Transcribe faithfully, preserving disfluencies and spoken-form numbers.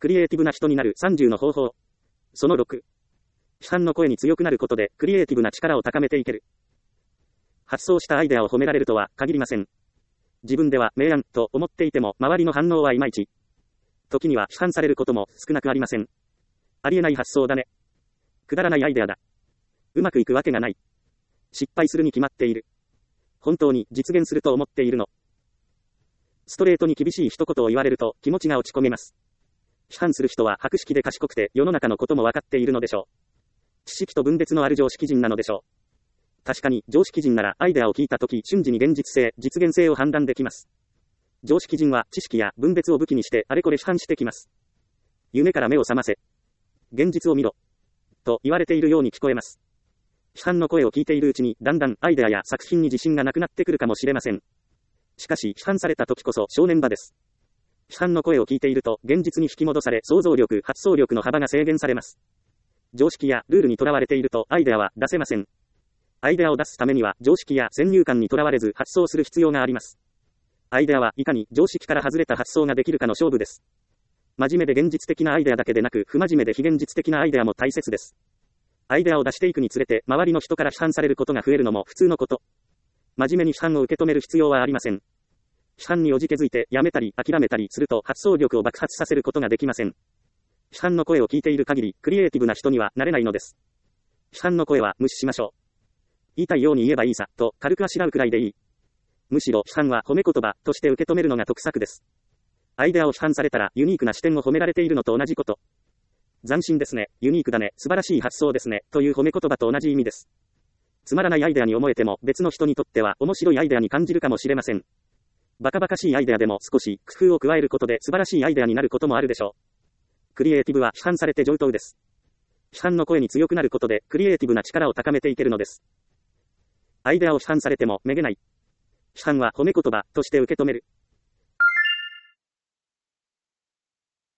クリエイティブな人になるさんじゅうの方法。そのろく。批判の声に強くなることでクリエイティブな力を高めていける。発想したアイデアを褒められるとは限りません。自分では明暗と思っていても周りの反応はいまいち。時には批判されることも少なくありません。ありえない発想だね。くだらないアイデアだ。うまくいくわけがない。失敗するに決まっている。本当に実現すると思っているの。ストレートに厳しい一言を言われると気持ちが落ち込みます。批判する人は博識で賢くて世の中のことも分かっているのでしょう。知識と分別のある常識人なのでしょう。確かに常識人ならアイデアを聞いたとき瞬時に現実性、実現性を判断できます。常識人は知識や分別を武器にしてあれこれ批判してきます。夢から目を覚ませ。現実を見ろ。と言われているように聞こえます。批判の声を聞いているうちにだんだんアイデアや作品に自信がなくなってくるかもしれません。しかし批判された時こそ正念場です。批判の声を聞いていると現実に引き戻され想像力、発想力の幅が制限されます。常識やルールにとらわれているとアイデアは出せません。アイデアを出すためには常識や先入観にとらわれず発想する必要があります。アイデアはいかに常識から外れた発想ができるかの勝負です。真面目で現実的なアイデアだけでなく不真面目で非現実的なアイデアも大切です。アイデアを出していくにつれて周りの人から批判されることが増えるのも普通のこと。真面目に批判を受け止める必要はありません。批判におじけづいてやめたり諦めたりすると発想力を爆発させることができません。批判の声を聞いている限りクリエイティブな人にはなれないのです。批判の声は無視しましょう。言いたいように言えばいいさと軽くあしらうくらいでいい。むしろ批判は褒め言葉として受け止めるのが得策です。アイデアを批判されたらユニークな視点を褒められているのと同じこと。斬新ですね、ユニークだね、素晴らしい発想ですねという褒め言葉と同じ意味です。つまらないアイデアに思えても別の人にとっては面白いアイデアに感じるかもしれません。バカバカしいアイデアでも少し工夫を加えることで素晴らしいアイデアになることもあるでしょう。クリエイティブは批判されて上等です。批判の声に強くなることでクリエイティブな力を高めていけるのです。アイデアを批判されてもめげない。批判は褒め言葉として受け止める。